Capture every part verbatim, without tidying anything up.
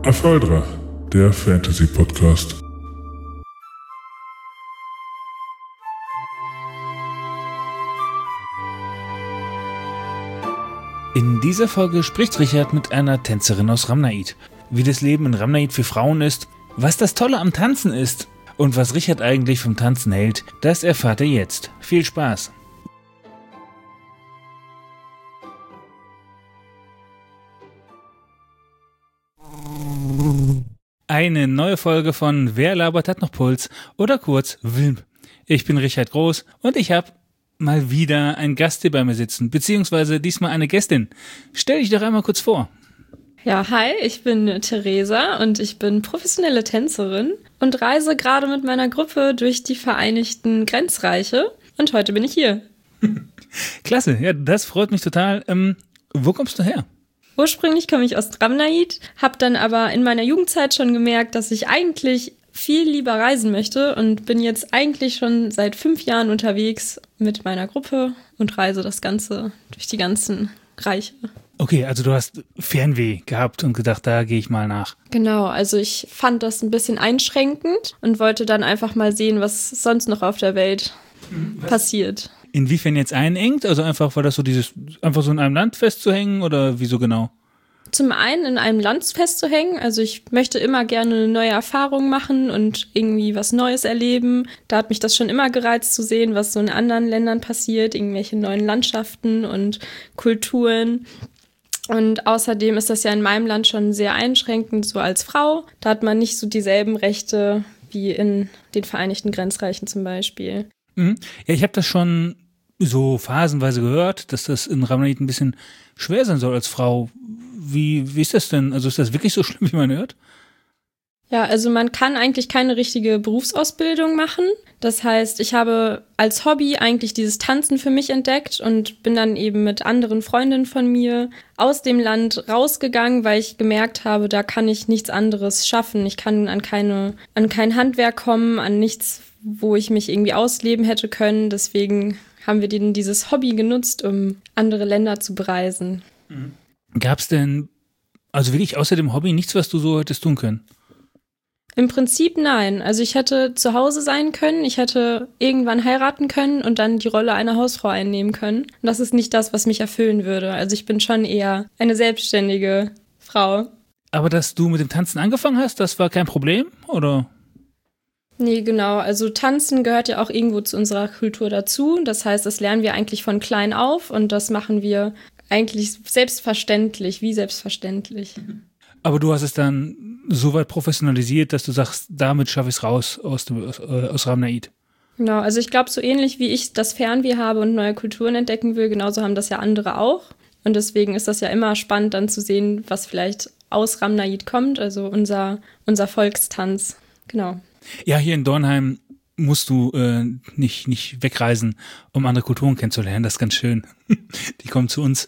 Aphaedra, der Fantasy-Podcast. In dieser Folge spricht Richard mit einer Tänzerin aus Ramnaid. Wie das Leben in Ramnaid für Frauen ist, was das Tolle am Tanzen ist und was Richard eigentlich vom Tanzen hält, das erfahrt ihr jetzt. Viel Spaß! Eine neue Folge von Wer labert hat noch Puls oder kurz Wilm. Ich bin Richard Groß und ich habe mal wieder einen Gast hier bei mir sitzen, beziehungsweise diesmal eine Gästin. Stell dich doch einmal kurz vor. Ja, hi, ich bin Theresa und ich bin professionelle Tänzerin und reise gerade mit meiner Gruppe durch die Vereinigten Grenzreiche und heute bin ich hier. Klasse, ja, das freut mich total. Ähm, wo kommst du her? Ursprünglich komme ich aus Ramnaid, habe dann aber in meiner Jugendzeit schon gemerkt, dass ich eigentlich viel lieber reisen möchte und bin jetzt eigentlich schon seit fünf Jahren unterwegs mit meiner Gruppe und reise das Ganze durch die ganzen Reiche. Okay, also du hast Fernweh gehabt und gedacht, da gehe ich mal nach. Genau, also ich fand das ein bisschen einschränkend und wollte dann einfach mal sehen, was sonst noch auf der Welt was? passiert. Inwiefern jetzt einengt? Also einfach, weil das so dieses, einfach so in einem Land festzuhängen oder wieso genau? Zum einen in einem Land festzuhängen, also ich möchte immer gerne eine neue Erfahrung machen und irgendwie was Neues erleben. Da hat mich das schon immer gereizt zu sehen, was so in anderen Ländern passiert, irgendwelche neuen Landschaften und Kulturen. Und außerdem ist das ja in meinem Land schon sehr einschränkend, so als Frau. Da hat man nicht so dieselben Rechte wie in den Vereinigten Grenzreichen zum Beispiel. Mhm. Ja, ich habe das schon so phasenweise gehört, dass das in Ramnaid ein bisschen schwer sein soll als Frau. Wie, wie ist das denn? Also ist das wirklich so schlimm, wie man hört? Ja, also man kann eigentlich keine richtige Berufsausbildung machen. Das heißt, ich habe als Hobby eigentlich dieses Tanzen für mich entdeckt und bin dann eben mit anderen Freundinnen von mir aus dem Land rausgegangen, weil ich gemerkt habe, da kann ich nichts anderes schaffen. Ich kann an keine, an kein Handwerk kommen, an nichts, wo ich mich irgendwie ausleben hätte können. Deswegen haben wir denn dieses Hobby genutzt, um andere Länder zu bereisen. Mhm. Gab es denn, also wirklich außer dem Hobby, nichts, was du so hättest tun können? Im Prinzip nein. Also ich hätte zu Hause sein können, ich hätte irgendwann heiraten können und dann die Rolle einer Hausfrau einnehmen können. Und das ist nicht das, was mich erfüllen würde. Also ich bin schon eher eine selbstständige Frau. Aber dass du mit dem Tanzen angefangen hast, das war kein Problem, oder? Nee, genau. Also Tanzen gehört ja auch irgendwo zu unserer Kultur dazu. Das heißt, das lernen wir eigentlich von klein auf und das machen wir eigentlich selbstverständlich, wie selbstverständlich. Aber du hast es dann so weit professionalisiert, dass du sagst, damit schaffe ich es raus aus, dem, aus, äh, aus Ramnaid. Genau, also ich glaube, so ähnlich wie ich das Fernweh habe und neue Kulturen entdecken will, genauso haben das ja andere auch. Und deswegen ist das ja immer spannend, dann zu sehen, was vielleicht aus Ramnaid kommt, also unser, unser Volkstanz. Genau. Ja, hier in Dornheim musst du äh, nicht, nicht wegreisen, um andere Kulturen kennenzulernen. Das ist ganz schön. Die kommen zu uns.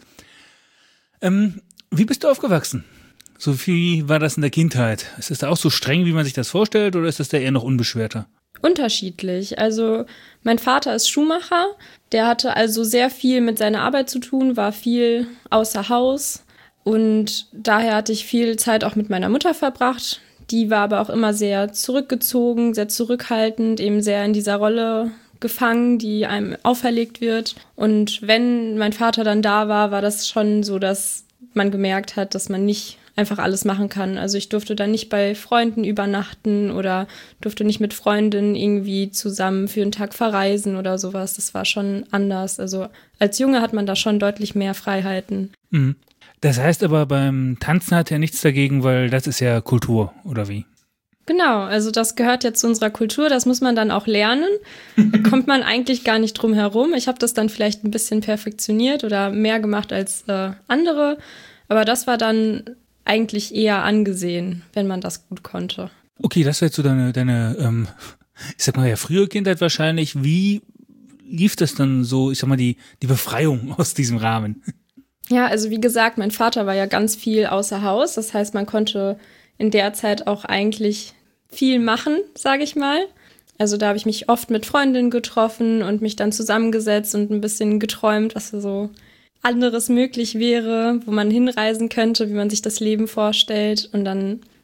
Ähm, wie bist du aufgewachsen? So wie war das in der Kindheit? Ist das da auch so streng, wie man sich das vorstellt, oder ist das da eher noch unbeschwerter? Unterschiedlich. Also mein Vater ist Schuhmacher. Der hatte also sehr viel mit seiner Arbeit zu tun, war viel außer Haus. Und daher hatte ich viel Zeit auch mit meiner Mutter verbracht. Die war aber auch immer sehr zurückgezogen, sehr zurückhaltend, eben sehr in dieser Rolle gefangen, die einem auferlegt wird. Und wenn mein Vater dann da war, war das schon so, dass man gemerkt hat, dass man nicht einfach alles machen kann. Also ich durfte dann nicht bei Freunden übernachten oder durfte nicht mit Freundinnen irgendwie zusammen für einen Tag verreisen oder sowas. Das war schon anders. Also als Junge hat man da schon deutlich mehr Freiheiten. Mhm. Das heißt aber, beim Tanzen hat er nichts dagegen, weil das ist ja Kultur, oder wie? Genau, also das gehört ja zu unserer Kultur, das muss man dann auch lernen. Da kommt man eigentlich gar nicht drum herum. Ich habe das dann vielleicht ein bisschen perfektioniert oder mehr gemacht als äh, andere, aber das war dann eigentlich eher angesehen, wenn man das gut konnte. Okay, das war jetzt so deine, deine ähm, ich sag mal ja, frühe Kindheit wahrscheinlich. Wie lief das dann so, ich sag mal, die, die Befreiung aus diesem Rahmen? Ja, also wie gesagt, mein Vater war ja ganz viel außer Haus. Das heißt, man konnte in der Zeit auch eigentlich viel machen, sage ich mal. Also da habe ich mich oft mit Freundinnen getroffen und mich dann zusammengesetzt und ein bisschen geträumt, was so anderes möglich wäre, wo man hinreisen könnte, wie man sich das Leben vorstellt. Und dann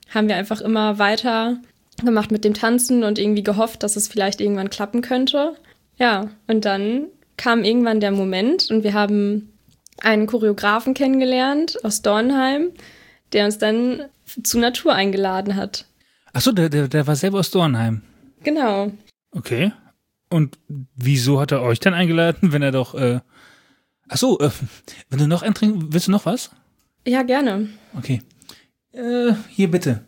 haben wir einfach immer weiter gemacht mit dem Tanzen und irgendwie gehofft, dass es vielleicht irgendwann klappen könnte. Ja, und dann kam irgendwann der Moment und wir haben einen Choreografen kennengelernt aus Dornheim, der uns dann zu Natur eingeladen hat. Ach so, der, der, der war selber aus Dornheim. Genau. Okay. Und wieso hat er euch dann eingeladen, wenn er doch, äh ach so, äh, wenn du noch eintrinken, willst du noch was? Ja, gerne. Okay. Äh, hier bitte.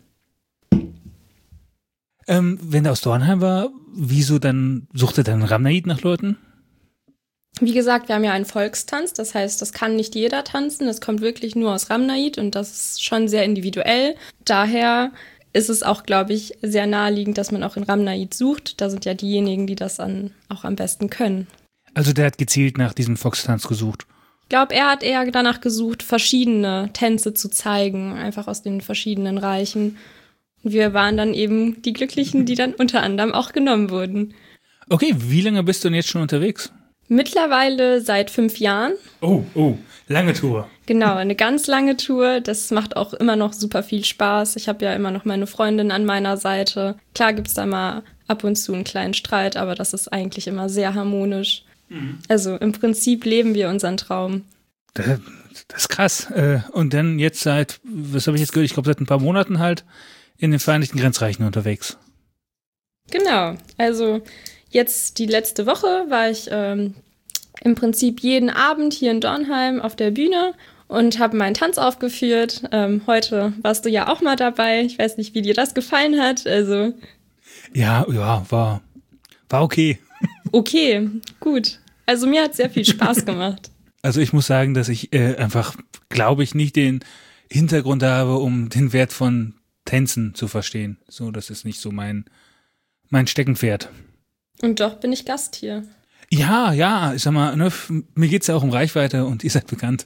Ähm, wenn er aus Dornheim war, wieso dann, sucht er dann Ramnaid nach Leuten? Wie gesagt, wir haben ja einen Volkstanz, das heißt, das kann nicht jeder tanzen, das kommt wirklich nur aus Ramnaid und das ist schon sehr individuell. Daher ist es auch, glaube ich, sehr naheliegend, dass man auch in Ramnaid sucht. Da sind ja diejenigen, die das dann auch am besten können. Also der hat gezielt nach diesem Volkstanz gesucht? Ich glaube, er hat eher danach gesucht, verschiedene Tänze zu zeigen, einfach aus den verschiedenen Reichen. Und wir waren dann eben die Glücklichen, die dann unter anderem auch genommen wurden. Okay, wie lange bist du denn jetzt schon unterwegs? Mittlerweile seit fünf Jahren. Oh, oh, lange Tour. Genau, eine ganz lange Tour. Das macht auch immer noch super viel Spaß. Ich habe ja immer noch meine Freundin an meiner Seite. Klar gibt's da mal ab und zu einen kleinen Streit, aber das ist eigentlich immer sehr harmonisch. Mhm. Also im Prinzip leben wir unseren Traum. Das, das ist krass. Und dann jetzt seit, was habe ich jetzt gehört, ich glaube seit ein paar Monaten halt in den Vereinigten Grenzreichen unterwegs. Genau, also jetzt die letzte Woche war ich ähm, im Prinzip jeden Abend hier in Dornheim auf der Bühne und habe meinen Tanz aufgeführt. Ähm, heute warst du ja auch mal dabei. Ich weiß nicht, wie dir das gefallen hat. Also ja, ja, war, war okay. Okay, gut. Also mir hat sehr viel Spaß gemacht. Also ich muss sagen, dass ich äh, einfach, glaube ich, nicht den Hintergrund habe, um den Wert von Tänzen zu verstehen. So, das ist nicht so mein, mein Steckenpferd. Und doch bin ich Gast hier. Ja, ja, ich sag mal, ne, mir geht's ja auch um Reichweite und ihr seid bekannt.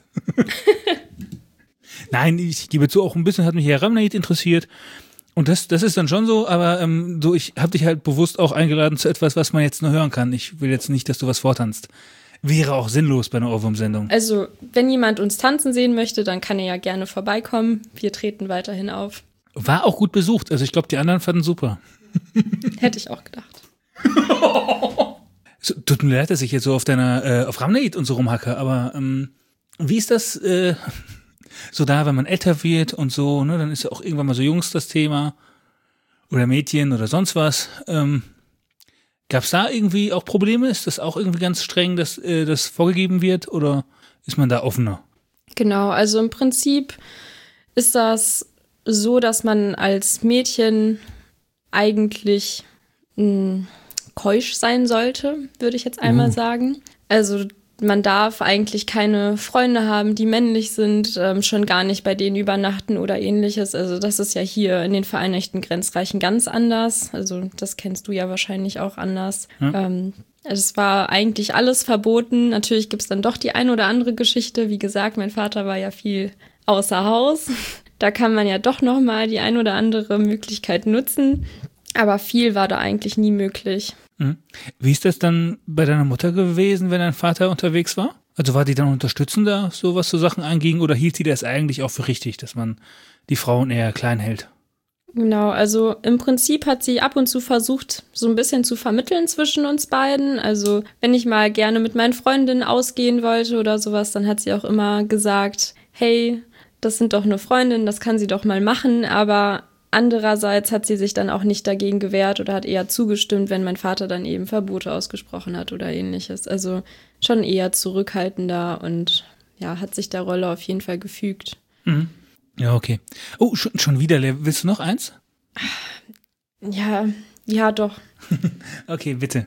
Nein, ich gebe zu, auch ein bisschen hat mich Herr Ramnaid interessiert. Und das, das ist dann schon so, aber ähm, so, ich habe dich halt bewusst auch eingeladen zu etwas, was man jetzt nur hören kann. Ich will jetzt nicht, dass du was vortanzt. Wäre auch sinnlos bei einer Ohrwurm-Sendung. Also, wenn jemand uns tanzen sehen möchte, dann kann er ja gerne vorbeikommen. Wir treten weiterhin auf. War auch gut besucht. Also ich glaube, die anderen fanden super. Hätte ich auch gedacht. So, tut mir leid, dass ich jetzt so auf deiner, äh, auf Ramnaid und so rumhacke, aber ähm, wie ist das äh, so da, wenn man älter wird und so, ne, dann ist ja auch irgendwann mal so Jungs das Thema oder Mädchen oder sonst was. Ähm, gab's da irgendwie auch Probleme? Ist das auch irgendwie ganz streng, dass äh, das vorgegeben wird oder ist man da offener? Genau, also im Prinzip ist das so, dass man als Mädchen eigentlich mh, keusch sein sollte, würde ich jetzt einmal uh. sagen. Also man darf eigentlich keine Freunde haben, die männlich sind, ähm, schon gar nicht bei denen übernachten oder ähnliches. Also das ist ja hier in den Vereinigten Grenzreichen ganz anders. Also das kennst du ja wahrscheinlich auch anders. Hm. Ähm, also es war eigentlich alles verboten. Natürlich gibt es dann doch die ein oder andere Geschichte. Wie gesagt, mein Vater war ja viel außer Haus. Da kann man ja doch noch mal die ein oder andere Möglichkeit nutzen. Aber viel war da eigentlich nie möglich. Wie ist das dann bei deiner Mutter gewesen, wenn dein Vater unterwegs war? Also war die dann unterstützender, so was so Sachen anging, oder hielt sie das eigentlich auch für richtig, dass man die Frauen eher klein hält? Genau, also im Prinzip hat sie ab und zu versucht, so ein bisschen zu vermitteln zwischen uns beiden. Also wenn ich mal gerne mit meinen Freundinnen ausgehen wollte oder sowas, dann hat sie auch immer gesagt, hey, das sind doch nur Freundinnen, das kann sie doch mal machen, aber andererseits hat sie sich dann auch nicht dagegen gewehrt oder hat eher zugestimmt, wenn mein Vater dann eben Verbote ausgesprochen hat oder ähnliches. Also schon eher zurückhaltender und ja, hat sich der Rolle auf jeden Fall gefügt. Mhm. Ja, okay. Oh, schon, schon wieder. Willst du noch eins? Ja, ja, doch. Okay, bitte.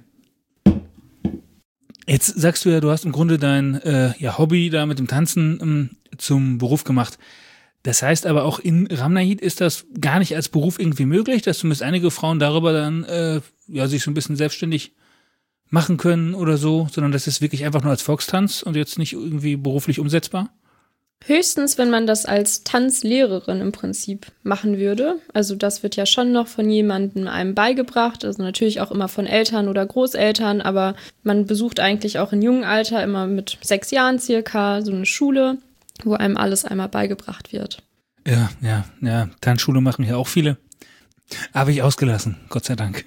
Jetzt sagst du ja, du hast im Grunde dein äh, ja, Hobby da mit dem Tanzen ähm, zum Beruf gemacht. Das heißt aber auch in Ramnaid ist das gar nicht als Beruf irgendwie möglich, dass zumindest einige Frauen darüber dann äh, ja sich so ein bisschen selbstständig machen können oder so, sondern das ist wirklich einfach nur als Volkstanz und jetzt nicht irgendwie beruflich umsetzbar? Höchstens, wenn man das als Tanzlehrerin im Prinzip machen würde. Also das wird ja schon noch von jemandem einem beigebracht, also natürlich auch immer von Eltern oder Großeltern, aber man besucht eigentlich auch in jungem Alter immer mit sechs Jahren circa so eine Schule, wo einem alles einmal beigebracht wird. Ja, ja, ja. Tanzschule machen ja auch viele. Habe ich ausgelassen, Gott sei Dank.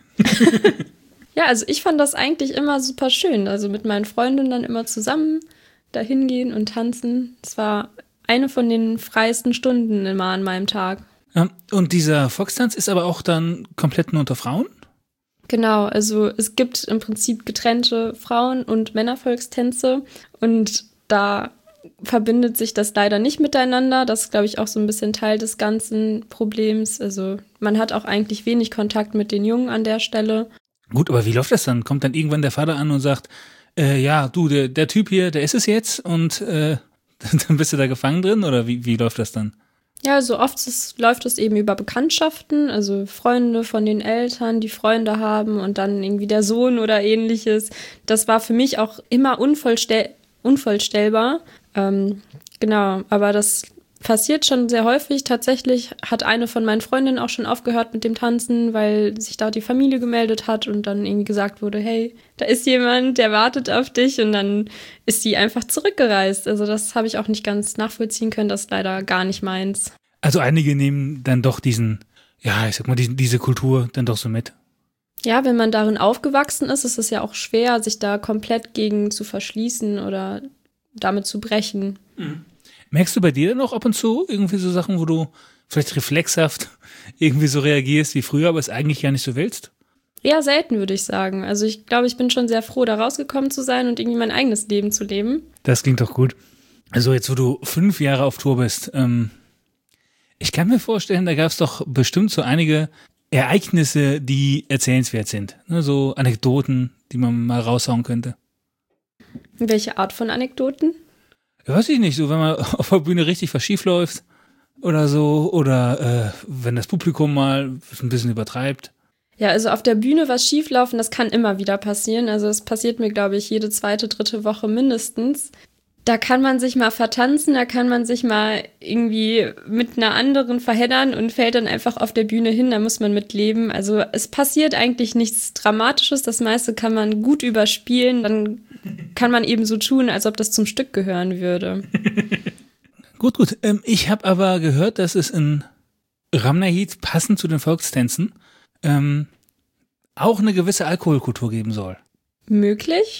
Ja, also ich fand das eigentlich immer super schön. Also mit meinen Freundinnen dann immer zusammen dahin gehen und tanzen. Das war eine von den freiesten Stunden immer an meinem Tag. Ja, und dieser Volkstanz ist aber auch dann komplett nur unter Frauen? Genau, also es gibt im Prinzip getrennte Frauen- und Männervolkstänze und da verbindet sich das leider nicht miteinander. Das ist, glaube ich, auch so ein bisschen Teil des ganzen Problems. Also man hat auch eigentlich wenig Kontakt mit den Jungen an der Stelle. Gut, aber wie läuft das dann? Kommt dann irgendwann der Vater an und sagt, äh, ja, du, der, der Typ hier, der ist es jetzt und äh, dann bist du da gefangen drin oder wie, wie läuft das dann? Ja, so oft ist, läuft es eben über Bekanntschaften, also Freunde von den Eltern, die Freunde haben und dann irgendwie der Sohn oder ähnliches. Das war für mich auch immer unvollstell- unvorstellbar. Ähm, genau, aber das passiert schon sehr häufig. Tatsächlich hat eine von meinen Freundinnen auch schon aufgehört mit dem Tanzen, weil sich da die Familie gemeldet hat und dann irgendwie gesagt wurde, hey, da ist jemand, der wartet auf dich und dann ist sie einfach zurückgereist. Also das habe ich auch nicht ganz nachvollziehen können, das ist leider gar nicht meins. Also einige nehmen dann doch diesen, ja, ich sag mal, die, diese Kultur dann doch so mit. Ja, wenn man darin aufgewachsen ist, ist es ja auch schwer, sich da komplett gegen zu verschließen oder damit zu brechen. Mhm. Merkst du bei dir noch ab und zu irgendwie so Sachen, wo du vielleicht reflexhaft irgendwie so reagierst wie früher, aber es eigentlich ja nicht so willst? Eher selten, würde ich sagen. Also ich glaube, ich bin schon sehr froh, da rausgekommen zu sein und irgendwie mein eigenes Leben zu leben. Das klingt doch gut. Also jetzt, wo du fünf Jahre auf Tour bist, ähm, ich kann mir vorstellen, da gab es doch bestimmt so einige Ereignisse, die erzählenswert sind. Ne, so Anekdoten, die man mal raushauen könnte. Welche Art von Anekdoten? Ja, weiß ich nicht, so wenn man auf der Bühne richtig was schief läuft oder so, oder äh, wenn das Publikum mal ein bisschen übertreibt. Ja, also auf der Bühne was schieflaufen, das kann immer wieder passieren. Also es passiert mir, glaube ich, jede zweite, dritte Woche mindestens. Da kann man sich mal vertanzen, da kann man sich mal irgendwie mit einer anderen verheddern und fällt dann einfach auf der Bühne hin, da muss man mitleben. Also es passiert eigentlich nichts Dramatisches, das meiste kann man gut überspielen, dann kann man eben so tun, als ob das zum Stück gehören würde. Gut, gut. Ähm, ich habe aber gehört, dass es in Ramnahid, passend zu den Volkstänzen, ähm, auch eine gewisse Alkoholkultur geben soll. Möglich.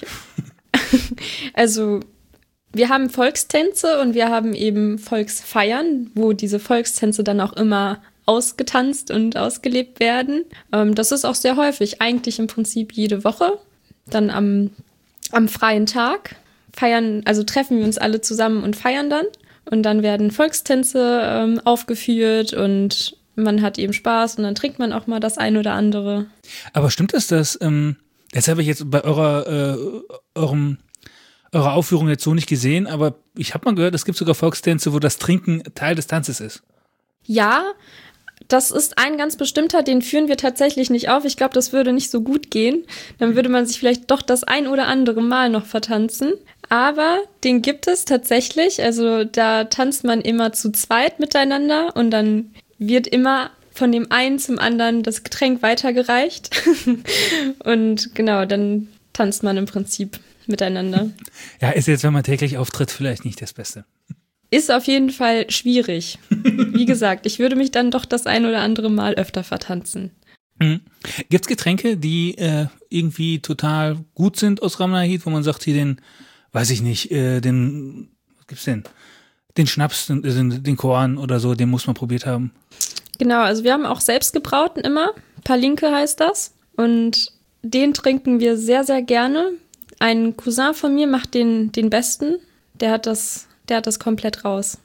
Also wir haben Volkstänze und wir haben eben Volksfeiern, wo diese Volkstänze dann auch immer ausgetanzt und ausgelebt werden. Ähm, das ist auch sehr häufig, eigentlich im Prinzip jede Woche. Dann am, am freien Tag feiern, also treffen wir uns alle zusammen und feiern dann. Und dann werden Volkstänze ähm, aufgeführt und man hat eben Spaß und dann trinkt man auch mal das ein oder andere. Aber stimmt es, dass, ähm, das habe ich jetzt bei eurer, äh, eurem eure Aufführung jetzt so nicht gesehen, aber ich habe mal gehört, es gibt sogar Volkstänze, wo das Trinken Teil des Tanzes ist. Ja, das ist ein ganz bestimmter, den führen wir tatsächlich nicht auf. Ich glaube, das würde nicht so gut gehen. Dann würde man sich vielleicht doch das ein oder andere Mal noch vertanzen. Aber den gibt es tatsächlich. Also da tanzt man immer zu zweit miteinander und dann wird immer von dem einen zum anderen das Getränk weitergereicht. Und genau, dann tanzt man im Prinzip miteinander. Ja, ist jetzt, wenn man täglich auftritt, vielleicht nicht das Beste. Ist auf jeden Fall schwierig. Wie gesagt, ich würde mich dann doch das ein oder andere Mal öfter vertanzen. Mhm. Gibt's Getränke, die äh, irgendwie total gut sind aus Ramnahid, wo man sagt, hier den, weiß ich nicht, äh, den, was gibt's denn? Den Schnaps, den, den Korn oder so, den muss man probiert haben. Genau, also wir haben auch selbst gebrauten immer. Palinke heißt das. Und den trinken wir sehr, sehr gerne. Ein Cousin von mir macht den, den besten. Der hat das, der hat das komplett raus.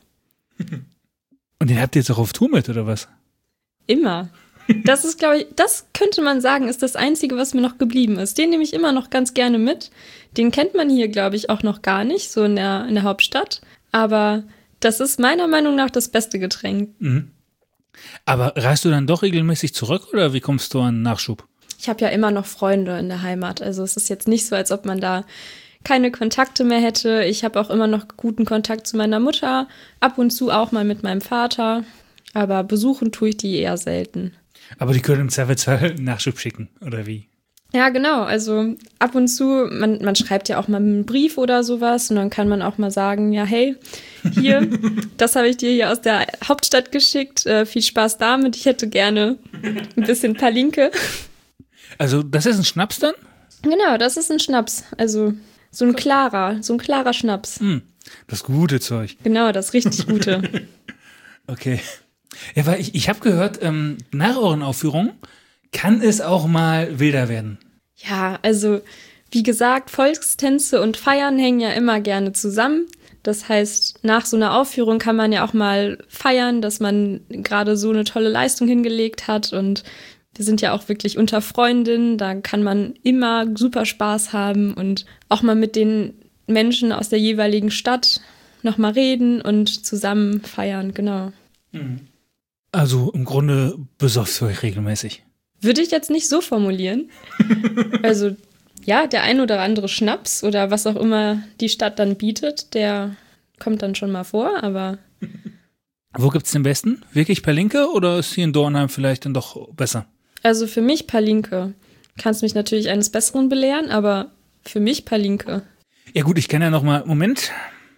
Und den habt ihr jetzt auch auf Tour mit, oder was? Immer. Das ist, glaube ich, das könnte man sagen, ist das Einzige, was mir noch geblieben ist. Den nehme ich immer noch ganz gerne mit. Den kennt man hier, glaube ich, auch noch gar nicht, so in der, in der Hauptstadt. Aber das ist meiner Meinung nach das beste Getränk. Mhm. Aber reist du dann doch regelmäßig zurück, oder wie kommst du an Nachschub? Ich habe ja immer noch Freunde in der Heimat. Also es ist jetzt nicht so, als ob man da keine Kontakte mehr hätte. Ich habe auch immer noch guten Kontakt zu meiner Mutter, ab und zu auch mal mit meinem Vater. Aber besuchen tue ich die eher selten. Aber die können im Zweifelsfall Nachschub schicken, oder wie? Ja, genau. Also ab und zu, man, man schreibt ja auch mal einen Brief oder sowas und dann kann man auch mal sagen, ja, hey, hier, das habe ich dir hier aus der Hauptstadt geschickt. Äh, viel Spaß damit. Ich hätte gerne ein bisschen Palinke. Also das ist ein Schnaps dann? Genau, das ist ein Schnaps. Also so ein klarer, so ein klarer Schnaps. Hm, das gute Zeug. Genau, das richtig Gute. Okay. Ja, weil ich, ich habe gehört, ähm, nach euren Aufführungen kann es auch mal wilder werden. Ja, also wie gesagt, Volkstänze und Feiern hängen ja immer gerne zusammen. Das heißt, nach so einer Aufführung kann man ja auch mal feiern, dass man gerade so eine tolle Leistung hingelegt hat. Und wir sind ja auch wirklich unter Freundinnen. Da kann man immer super Spaß haben und auch mal mit den Menschen aus der jeweiligen Stadt noch mal reden und zusammen feiern, genau. Also im Grunde besäuft ihr euch regelmäßig. Würde ich jetzt nicht so formulieren. Also ja, der ein oder andere Schnaps oder was auch immer die Stadt dann bietet, der kommt dann schon mal vor, aber... Wo gibt's den besten? Wirklich Palinke oder ist hier in Dornheim vielleicht dann doch besser? Also für mich Palinke. Kannst mich natürlich eines Besseren belehren, aber für mich Palinke. Ja gut, ich kann ja noch mal... Moment.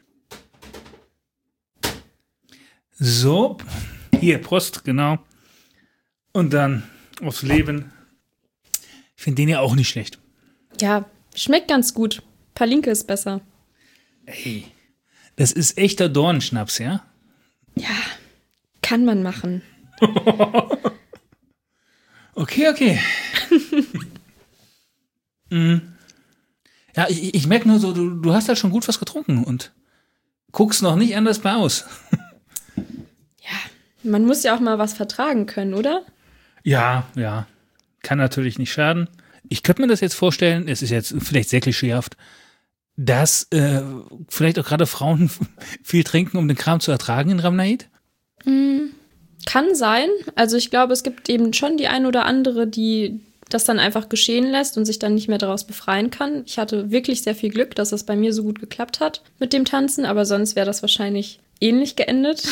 So, hier, Prost, genau. Und dann aufs Leben. Ich finde den ja auch nicht schlecht. Ja, schmeckt ganz gut. Palinke ist besser. Ey, das ist echter Dornschnaps, ja? Ja, kann man machen. Okay, okay. mhm. Ja, ich, ich merke nur so, du, du hast halt schon gut was getrunken und guckst noch nicht anders bei aus. Ja, man muss ja auch mal was vertragen können, oder? Ja, ja. Kann natürlich nicht schaden. Ich könnte mir das jetzt vorstellen, es ist jetzt vielleicht sehr klischeehaft, dass äh, vielleicht auch gerade Frauen viel trinken, um den Kram zu ertragen in Ramnaid? Mm, kann sein. Also ich glaube, es gibt eben schon die ein oder andere, die das dann einfach geschehen lässt und sich dann nicht mehr daraus befreien kann. Ich hatte wirklich sehr viel Glück, dass es bei mir so gut geklappt hat mit dem Tanzen, aber sonst wäre das wahrscheinlich ähnlich geendet.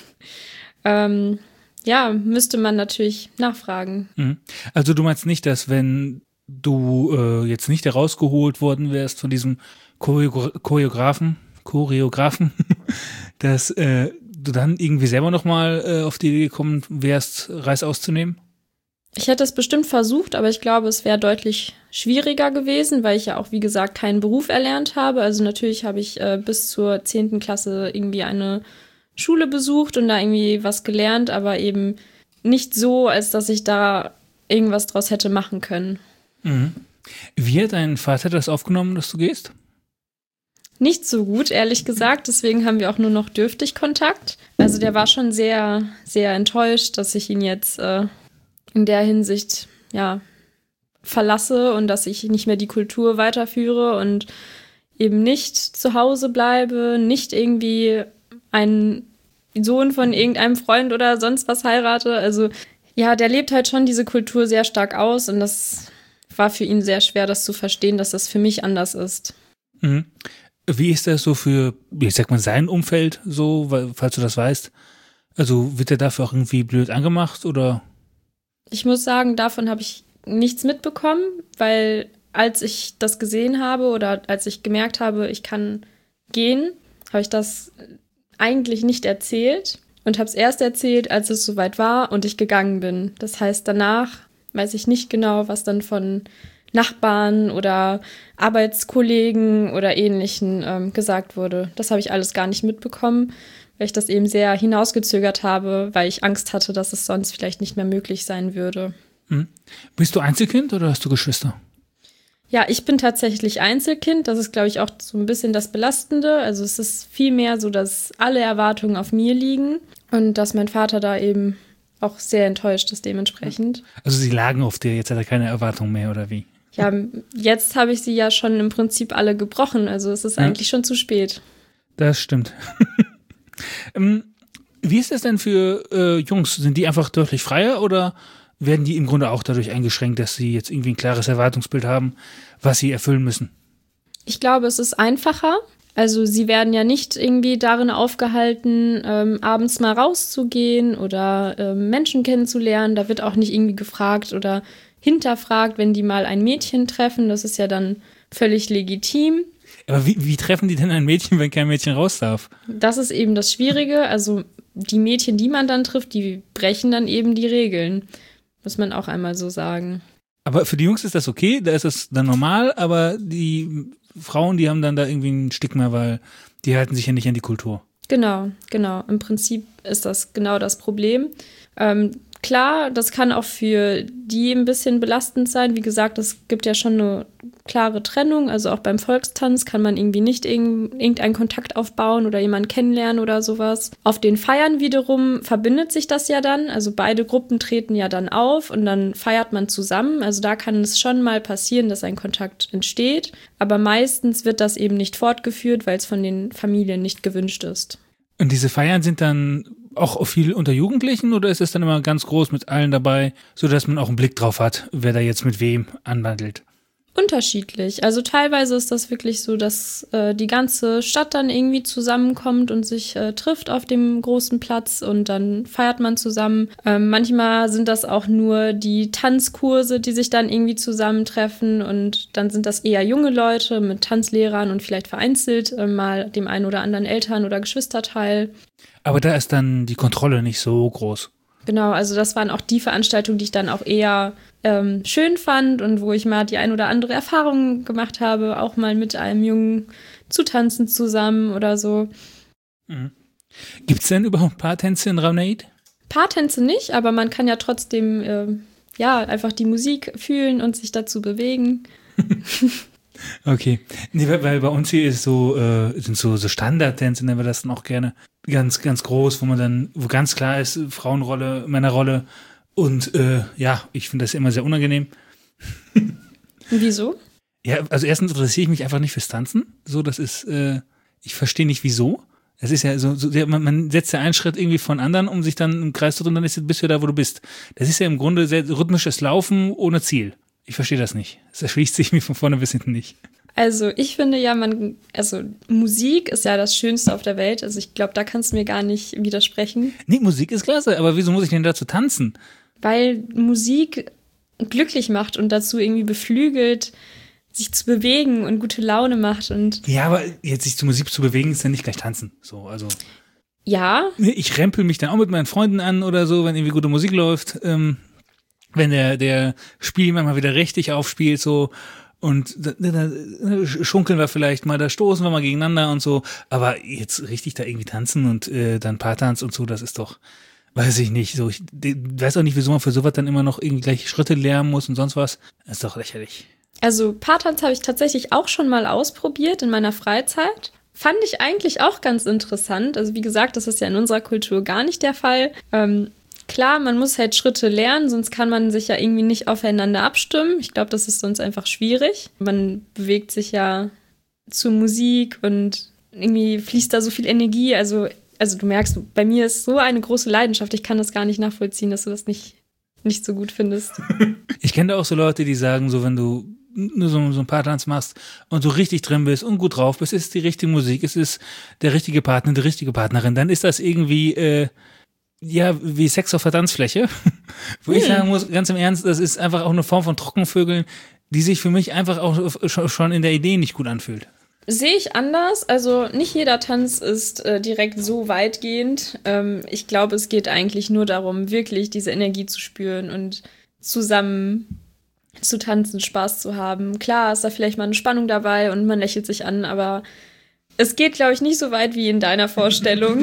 ähm, ja, müsste man natürlich nachfragen. Mhm. Also du meinst nicht, dass wenn du äh, jetzt nicht herausgeholt worden wärst von diesem Choreo- Choreografen, Choreografen, dass äh, du dann irgendwie selber nochmal äh, auf die Idee gekommen wärst, Reis auszunehmen? Ich hätte es bestimmt versucht, aber ich glaube, es wäre deutlich schwieriger gewesen, weil ich ja auch, wie gesagt, keinen Beruf erlernt habe. Also natürlich habe ich äh, bis zur zehnten Klasse irgendwie eine Schule besucht und da irgendwie was gelernt, aber eben nicht so, als dass ich da irgendwas draus hätte machen können. Mhm. Wie hat dein Vater das aufgenommen, dass du gehst? Nicht so gut, ehrlich gesagt. Deswegen haben wir auch nur noch dürftig Kontakt. Also der war schon sehr, sehr enttäuscht, dass ich ihn jetzt äh, in der Hinsicht, ja, verlasse und dass ich nicht mehr die Kultur weiterführe und eben nicht zu Hause bleibe, nicht irgendwie einen Sohn von irgendeinem Freund oder sonst was heirate. Also ja, der lebt halt schon diese Kultur sehr stark aus und das war für ihn sehr schwer, das zu verstehen, dass das für mich anders ist. Mhm. Wie ist das so für, ich sag mal, sein Umfeld so, weil, falls du das weißt? Also wird er dafür auch irgendwie blöd angemacht oder? Ich muss sagen, davon habe ich nichts mitbekommen, weil als ich das gesehen habe oder als ich gemerkt habe, ich kann gehen, habe ich das eigentlich nicht erzählt und habe es erst erzählt, als es soweit war und ich gegangen bin. Das heißt, danach weiß ich nicht genau, was dann von Nachbarn oder Arbeitskollegen oder Ähnlichen ähm, gesagt wurde. Das habe ich alles gar nicht mitbekommen, weil ich das eben sehr hinausgezögert habe, weil ich Angst hatte, dass es sonst vielleicht nicht mehr möglich sein würde. Hm. Bist du Einzelkind oder hast du Geschwister? Ja, ich bin tatsächlich Einzelkind. Das ist, glaube ich, auch so ein bisschen das Belastende. Also es ist vielmehr so, dass alle Erwartungen auf mir liegen und dass mein Vater da eben auch sehr enttäuscht ist dementsprechend. Also sie lagen auf dir, jetzt hat er keine Erwartung mehr oder wie? Ja, jetzt habe ich sie ja schon im Prinzip alle gebrochen. Also es ist ja. eigentlich schon zu spät. Das stimmt. ähm, wie ist das denn für äh, Jungs? Sind die einfach deutlich freier oder werden die im Grunde auch dadurch eingeschränkt, dass sie jetzt irgendwie ein klares Erwartungsbild haben, was sie erfüllen müssen? Ich glaube, es ist einfacher. Also sie werden ja nicht irgendwie darin aufgehalten, ähm, abends mal rauszugehen oder ähm, Menschen kennenzulernen. Da wird auch nicht irgendwie gefragt oder hinterfragt, wenn die mal ein Mädchen treffen. Das ist ja dann völlig legitim. Aber wie, wie treffen die denn ein Mädchen, wenn kein Mädchen raus darf? Das ist eben das Schwierige. Also die Mädchen, die man dann trifft, die brechen dann eben die Regeln. Muss man auch einmal so sagen. Aber für die Jungs ist das okay, da ist das dann normal, aber die Frauen, die haben dann da irgendwie ein Stigma, weil die halten sich ja nicht an die Kultur. Genau, genau. Im Prinzip ist das genau das Problem. Ähm, klar, das kann auch für die ein bisschen belastend sein. Wie gesagt, es gibt ja schon eine klare Trennung. Also auch beim Volkstanz kann man irgendwie nicht irg- irgendeinen Kontakt aufbauen oder jemanden kennenlernen oder sowas. Auf den Feiern wiederum verbindet sich das ja dann. Also beide Gruppen treten ja dann auf und dann feiert man zusammen. Also da kann es schon mal passieren, dass ein Kontakt entsteht. Aber meistens wird das eben nicht fortgeführt, weil es von den Familien nicht gewünscht ist. Und diese Feiern sind dann auch viel unter Jugendlichen oder ist es dann immer ganz groß mit allen dabei, sodass man auch einen Blick drauf hat, wer da jetzt mit wem anwandelt? Unterschiedlich. Also teilweise ist das wirklich so, dass äh, die ganze Stadt dann irgendwie zusammenkommt und sich äh, trifft auf dem großen Platz und dann feiert man zusammen. Ähm, manchmal sind das auch nur die Tanzkurse, die sich dann irgendwie zusammentreffen und dann sind das eher junge Leute mit Tanzlehrern und vielleicht vereinzelt äh, mal dem einen oder anderen Eltern- oder Geschwisterteil. Aber da ist dann die Kontrolle nicht so groß. Genau, also das waren auch die Veranstaltungen, die ich dann auch eher ähm, schön fand und wo ich mal die ein oder andere Erfahrung gemacht habe, auch mal mit einem Jungen zu tanzen zusammen oder so. Mhm. Gibt es denn überhaupt Paartänze in Rauhneid? Paartänze nicht, aber man kann ja trotzdem äh, ja einfach die Musik fühlen und sich dazu bewegen. Okay, nee, weil, weil bei uns hier ist so, äh, sind so, so Standardtänze, nennen wir das dann auch gerne, ganz, ganz groß, wo man dann, wo ganz klar ist, Frauenrolle, Männerrolle und äh, ja, ich finde das immer sehr unangenehm. Wieso? Ja, also erstens interessiere ich mich einfach nicht fürs Tanzen, so, das ist, äh, ich verstehe nicht wieso. Das ist ja so, so der, man, man setzt ja einen Schritt irgendwie von anderen, um sich dann im Kreis zu drehen, dann ist, bist du da, wo du bist. Das ist ja im Grunde sehr rhythmisches Laufen ohne Ziel. Ich verstehe das nicht. Das erschließt sich mir von vorne bis hinten nicht. Also ich finde ja, man, also Musik ist ja das Schönste auf der Welt. Also ich glaube, da kannst du mir gar nicht widersprechen. Nee, Musik ist klasse, aber wieso muss ich denn dazu tanzen? Weil Musik glücklich macht und dazu irgendwie beflügelt, sich zu bewegen und gute Laune macht. Und ja, aber jetzt sich zur Musik zu bewegen, ist ja nicht gleich tanzen. So, also. Ja. Ich rempel mich dann auch mit meinen Freunden an oder so, wenn irgendwie gute Musik läuft. Ähm, wenn der, der Spielmann mal wieder richtig aufspielt, so. Und da, da schunkeln wir vielleicht mal, da stoßen wir mal gegeneinander und so. Aber jetzt richtig da irgendwie tanzen und äh, dann Paartanz und so, das ist doch, weiß ich nicht. So, ich weiß auch nicht, wieso man für sowas dann immer noch irgendwie gleich Schritte lernen muss und sonst was. Das ist doch lächerlich. Also Paartanz habe ich tatsächlich auch schon mal ausprobiert in meiner Freizeit. Fand ich eigentlich auch ganz interessant. Also wie gesagt, das ist ja in unserer Kultur gar nicht der Fall. Ähm, Klar, man muss halt Schritte lernen, sonst kann man sich ja irgendwie nicht aufeinander abstimmen. Ich glaube, das ist sonst einfach schwierig. Man bewegt sich ja zur Musik und irgendwie fließt da so viel Energie. Also, also du merkst, bei mir ist so eine große Leidenschaft. Ich kann das gar nicht nachvollziehen, dass du das nicht, nicht so gut findest. Ich kenne da auch so Leute, die sagen, so wenn du nur so, so ein Paartanz machst und so richtig drin bist und gut drauf bist, ist die richtige Musik, es ist der richtige Partner, die richtige Partnerin, dann ist das irgendwie äh, ja, wie Sex auf der Tanzfläche, wo hm. ich sagen muss, ganz im Ernst, das ist einfach auch eine Form von Trockenvögeln, die sich für mich einfach auch schon in der Idee nicht gut anfühlt. Sehe ich anders. Also nicht jeder Tanz ist äh, direkt so weitgehend. Ähm, ich glaube, es geht eigentlich nur darum, wirklich diese Energie zu spüren und zusammen zu tanzen, Spaß zu haben. Klar ist da vielleicht mal eine Spannung dabei und man lächelt sich an, aber es geht, glaube ich, nicht so weit wie in deiner Vorstellung.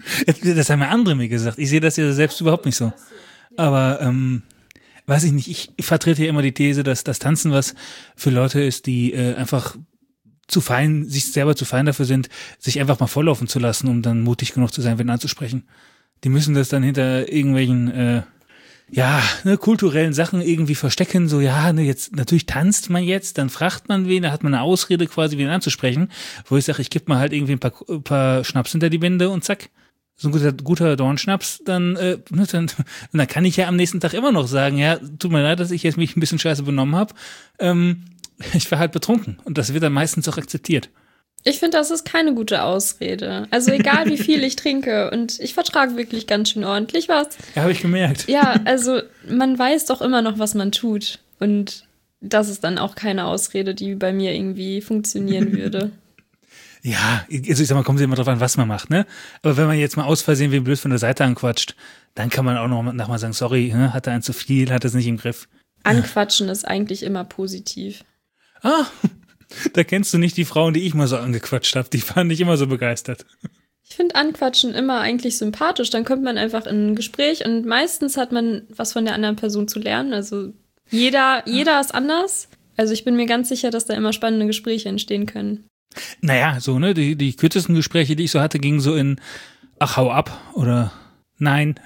Das haben ja andere mir gesagt. Ich sehe das ja selbst überhaupt nicht so. Aber, ähm, weiß ich nicht, ich vertrete ja immer die These, dass das Tanzen was für Leute ist, die äh, einfach zu fein, sich selber zu fein dafür sind, sich einfach mal volllaufen zu lassen, um dann mutig genug zu sein, wen anzusprechen. Die müssen das dann hinter irgendwelchen äh, ja, ne, kulturellen Sachen irgendwie verstecken, so, ja, ne, jetzt, natürlich tanzt man jetzt, dann fragt man wen, da hat man eine Ausrede quasi, wen anzusprechen, wo ich sage, ich gebe mal halt irgendwie ein paar, ein paar Schnaps hinter die Binde und zack, so ein guter, guter Dornschnaps, dann, äh, dann, dann kann ich ja am nächsten Tag immer noch sagen, ja, tut mir leid, dass ich jetzt mich ein bisschen scheiße benommen habe, ähm, ich war halt betrunken und das wird dann meistens auch akzeptiert. Ich finde, das ist keine gute Ausrede. Also egal, wie viel ich trinke und ich vertrage wirklich ganz schön ordentlich was. Ja, habe ich gemerkt. Ja, also man weiß doch immer noch, was man tut. Und das ist dann auch keine Ausrede, die bei mir irgendwie funktionieren würde. Ja, also ich sag mal, kommen Sie immer drauf an, was man macht, ne? Aber wenn man jetzt mal aus Versehen wie blöd von der Seite anquatscht, dann kann man auch noch mal sagen, sorry, ne, hat er einen zu viel, hat es nicht im Griff. Anquatschen ist eigentlich immer positiv. Ah, da kennst du nicht die Frauen, die ich mal so angequatscht habe. Die waren nicht immer so begeistert. Ich finde Anquatschen immer eigentlich sympathisch. Dann kommt man einfach in ein Gespräch und meistens hat man was von der anderen Person zu lernen. Also jeder, jeder ist anders. Also ich bin mir ganz sicher, dass da immer spannende Gespräche entstehen können. Naja, so, ne, die, die kürzesten Gespräche, die ich so hatte, gingen so in, ach, hau ab oder nein.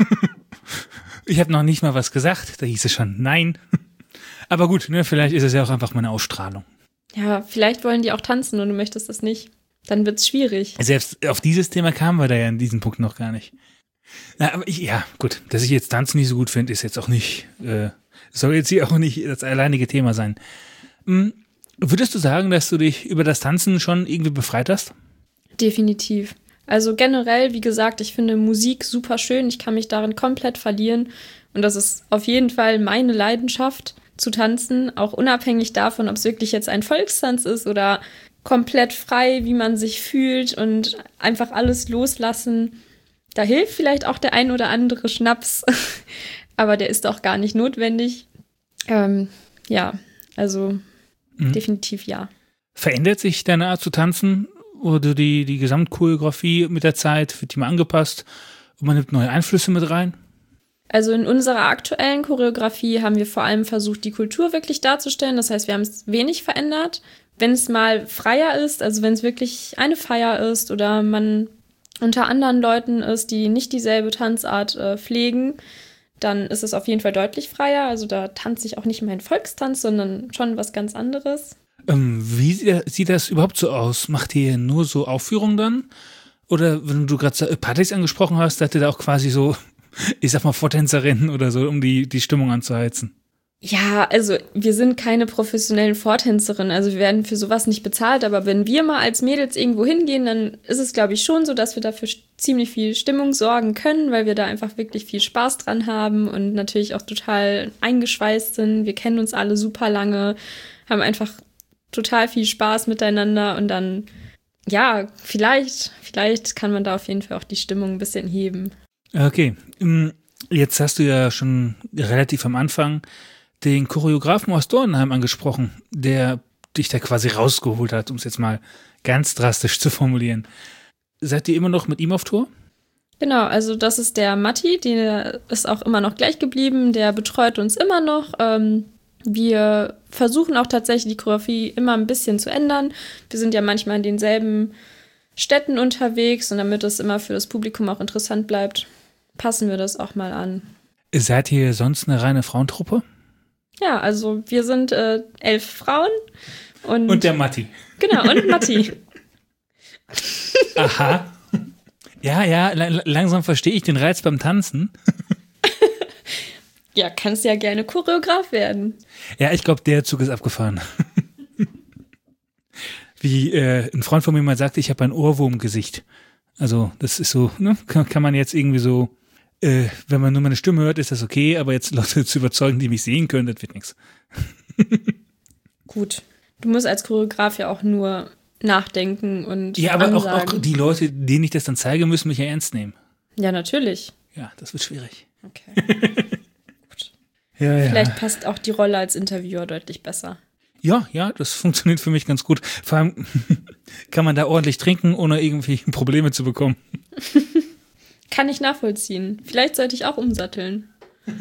Ich habe noch nicht mal was gesagt, da hieß es schon nein. Aber gut, ne, vielleicht ist es ja auch einfach meine Ausstrahlung. Ja, vielleicht wollen die auch tanzen und du möchtest das nicht. Dann wird's schwierig. Selbst auf dieses Thema kamen wir da ja in diesem Punkt noch gar nicht. Na, aber ich, ja, gut, dass ich jetzt Tanzen nicht so gut finde, ist jetzt auch nicht, äh, soll jetzt hier auch nicht das alleinige Thema sein. Hm, würdest du sagen, dass du dich über das Tanzen schon irgendwie befreit hast? Definitiv. Also generell, wie gesagt, ich finde Musik super schön. Ich kann mich darin komplett verlieren. Und das ist auf jeden Fall meine Leidenschaft, zu tanzen. Auch unabhängig davon, ob es wirklich jetzt ein Volkstanz ist oder komplett frei, wie man sich fühlt und einfach alles loslassen. Da hilft vielleicht auch der ein oder andere Schnaps. Aber der ist auch gar nicht notwendig. Ähm, ja, also mhm. definitiv ja. Verändert sich deine Art zu tanzen? Oder die, die Gesamtchoreografie mit der Zeit, wird die mal angepasst und man nimmt neue Einflüsse mit rein? Also in unserer aktuellen Choreografie haben wir vor allem versucht, die Kultur wirklich darzustellen. Das heißt, wir haben es wenig verändert. Wenn es mal freier ist, also wenn es wirklich eine Feier ist oder man unter anderen Leuten ist, die nicht dieselbe Tanzart äh, pflegen, dann ist es auf jeden Fall deutlich freier. Also da tanze ich auch nicht mehr einen Volkstanz, sondern schon was ganz anderes. Ähm, wie sieht das überhaupt so aus? Macht ihr nur so Aufführungen dann? Oder wenn du gerade Partys angesprochen hast, seid ihr da auch quasi so, ich sag mal, Vortänzerinnen oder so, um die, die Stimmung anzuheizen? Ja, also wir sind keine professionellen Vortänzerinnen, also wir werden für sowas nicht bezahlt, aber wenn wir mal als Mädels irgendwo hingehen, dann ist es, glaube ich, schon so, dass wir dafür ziemlich viel Stimmung sorgen können, weil wir da einfach wirklich viel Spaß dran haben und natürlich auch total eingeschweißt sind. Wir kennen uns alle super lange, haben einfach total viel Spaß miteinander und dann, ja, vielleicht, vielleicht kann man da auf jeden Fall auch die Stimmung ein bisschen heben. Okay, jetzt hast du ja schon relativ am Anfang den Choreografen aus Dornheim angesprochen, der dich da quasi rausgeholt hat, um es jetzt mal ganz drastisch zu formulieren. Seid ihr immer noch mit ihm auf Tour? Genau, also das ist der Matti, der ist auch immer noch gleich geblieben, der betreut uns immer noch. Ähm, wir versuchen auch tatsächlich die Choreografie immer ein bisschen zu ändern. Wir sind ja manchmal in denselben Städten unterwegs und damit es immer für das Publikum auch interessant bleibt, passen wir das auch mal an. Seid ihr sonst eine reine Frauentruppe? Ja, also wir sind äh, elf Frauen. Und, und der Matti. Genau, und Matti. Aha. Ja, ja, l- langsam verstehe ich den Reiz beim Tanzen. Ja, kannst ja gerne Choreograf werden. Ja, ich glaube, der Zug ist abgefahren. Wie äh, ein Freund von mir mal sagte, ich habe ein Ohrwurmgesicht. Also das ist so, ne, kann, kann man jetzt irgendwie so, äh, wenn man nur meine Stimme hört, ist das okay, aber jetzt Leute zu überzeugen, die mich sehen können, das wird nichts. Gut, du musst als Choreograf ja auch nur nachdenken und ja, aber auch, ansagen. auch die Leute, denen ich das dann zeige, müssen mich ja ernst nehmen. Ja, natürlich. Ja, das wird schwierig. Okay. Gut. Ja, ja. Vielleicht passt auch die Rolle als Interviewer deutlich besser. Ja, ja, das funktioniert für mich ganz gut. Vor allem kann man da ordentlich trinken, ohne irgendwie Probleme zu bekommen. Kann ich nachvollziehen. Vielleicht sollte ich auch umsatteln.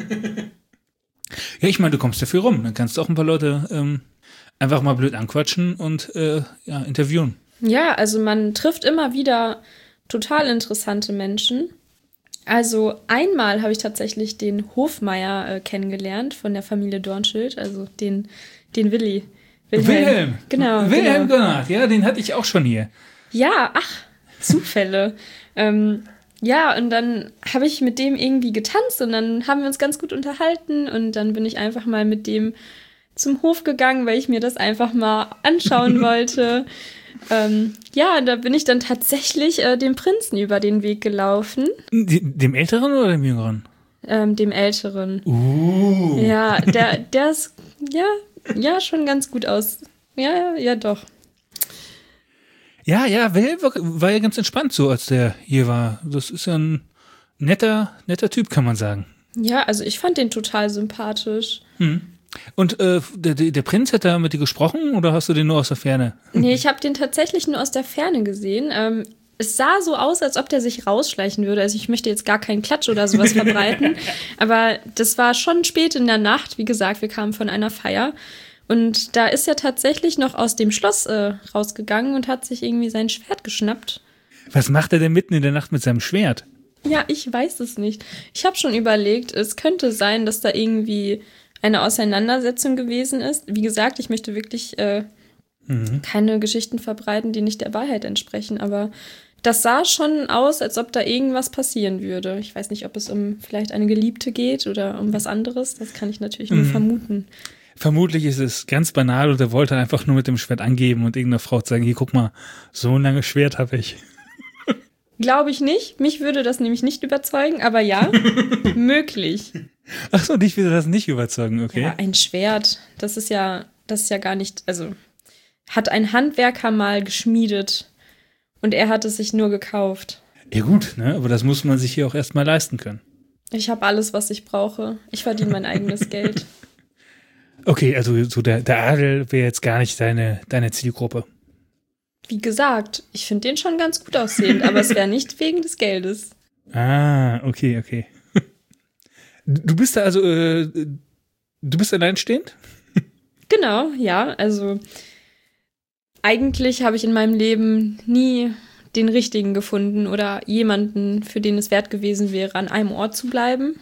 Ja, ich meine, du kommst dafür rum. Dann kannst du auch ein paar Leute ähm, einfach mal blöd anquatschen und äh, ja, interviewen. Ja, also man trifft immer wieder total interessante Menschen. Also einmal habe ich tatsächlich den Hofmeier äh, kennengelernt von der Familie Dornschild, also den Den Willi. Wilhelm. Wilhelm. Genau. Wilhelm genau. Gönnert, ja, den hatte ich auch schon hier. Ja, ach, Zufälle. ähm, ja, und dann habe ich mit dem irgendwie getanzt und dann haben wir uns ganz gut unterhalten und dann bin ich einfach mal mit dem zum Hof gegangen, weil ich mir das einfach mal anschauen wollte. ähm, ja, da bin ich dann tatsächlich äh, dem Prinzen über den Weg gelaufen. Die, dem Älteren oder dem Jüngeren? ähm, dem Älteren. Uh. Ja, der, der ist, ja, ja, schon ganz gut aus. Ja, ja, doch. Ja, ja, Will war, war ja ganz entspannt so, als der hier war. Das ist ja ein netter, netter Typ, kann man sagen. Ja, also ich fand den total sympathisch. Hm. Und äh, der, der Prinz hat da mit dir gesprochen oder hast du den nur aus der Ferne? Nee, ich habe den tatsächlich nur aus der Ferne gesehen. Ähm, es sah so aus, als ob der sich rausschleichen würde. Also ich möchte jetzt gar keinen Klatsch oder sowas verbreiten. Aber das war schon spät in der Nacht. Wie gesagt, wir kamen von einer Feier. Und da ist er tatsächlich noch aus dem Schloss äh, rausgegangen und hat sich irgendwie sein Schwert geschnappt. Was macht er denn mitten in der Nacht mit seinem Schwert? Ja, ich weiß es nicht. Ich habe schon überlegt, es könnte sein, dass da irgendwie eine Auseinandersetzung gewesen ist. Wie gesagt, ich möchte wirklich äh, mhm. keine Geschichten verbreiten, die nicht der Wahrheit entsprechen. Aber das sah schon aus, als ob da irgendwas passieren würde. Ich weiß nicht, ob es um vielleicht eine Geliebte geht oder um was anderes. Das kann ich natürlich nur mhm. vermuten. Vermutlich ist es ganz banal und er wollte einfach nur mit dem Schwert angeben und irgendeiner Frau sagen, hier, guck mal, so ein langes Schwert habe ich. Glaube ich nicht. Mich würde das nämlich nicht überzeugen, aber ja, möglich. Ach so, dich würde das nicht überzeugen, okay. Ja, ein Schwert, das ist ja, das ist ja gar nicht, also hat ein Handwerker mal geschmiedet und er hat es sich nur gekauft. Ja gut, ne, aber das muss man sich hier auch erstmal leisten können. Ich habe alles, was ich brauche. Ich verdiene mein eigenes Geld. Okay, also so der, der Adel wäre jetzt gar nicht deine, deine Zielgruppe. Wie gesagt, ich finde den schon ganz gut aussehend, aber es wäre nicht wegen des Geldes. Ah, okay, okay. Du bist da also, äh, du bist alleinstehend? Genau, ja, also eigentlich habe ich in meinem Leben nie den Richtigen gefunden oder jemanden, für den es wert gewesen wäre, an einem Ort zu bleiben.